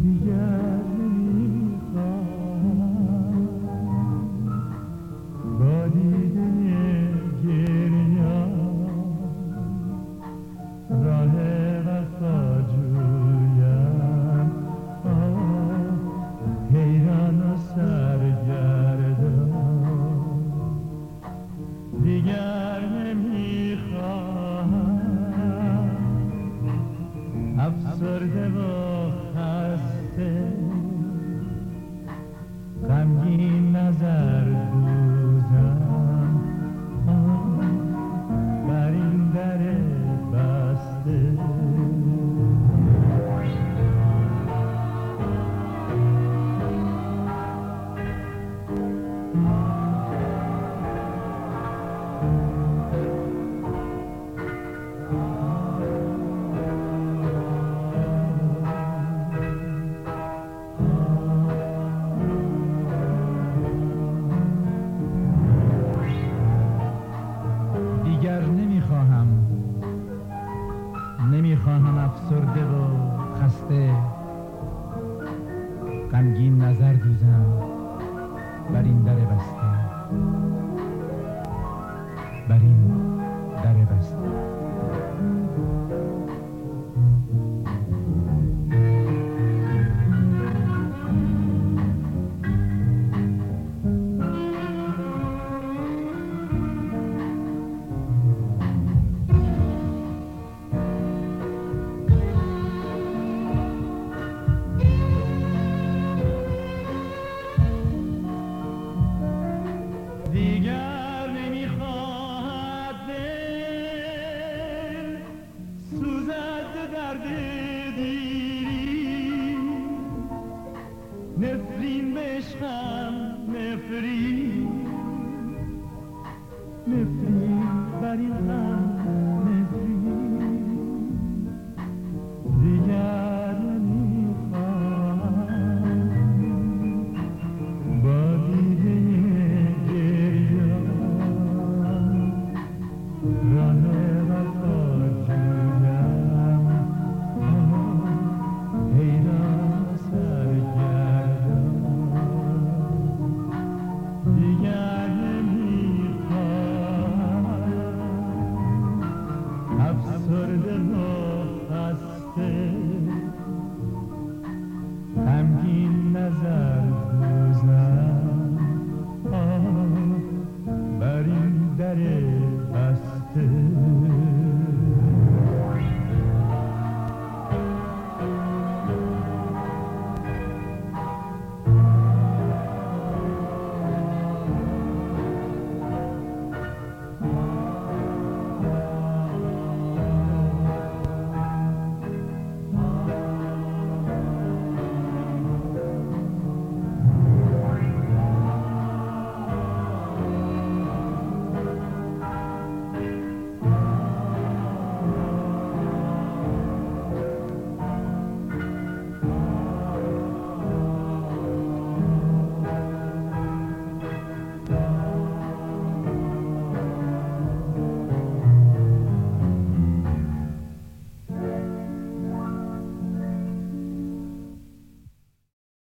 دیگر نمیخوام با دیده گریان راه وفا جویم، حیران و سرگردان. دیگر نمیخوام افسرده و خسته غمگین نظر دوزم بر این در بسته. نمیخواهم افسرده و خسته غمگین نظر دوزم بر این در بسته، بر این در بسته. دیگر نمیخواهد دل سوزد درد دیری، نفرین به عشقم نفرین، نفرین بر این غم نفرین. دیگر نمیخواهم با دیده راه وفا جویم، حیران سرگردان. دیگر نمیخواهم افسرده و خسته غمگین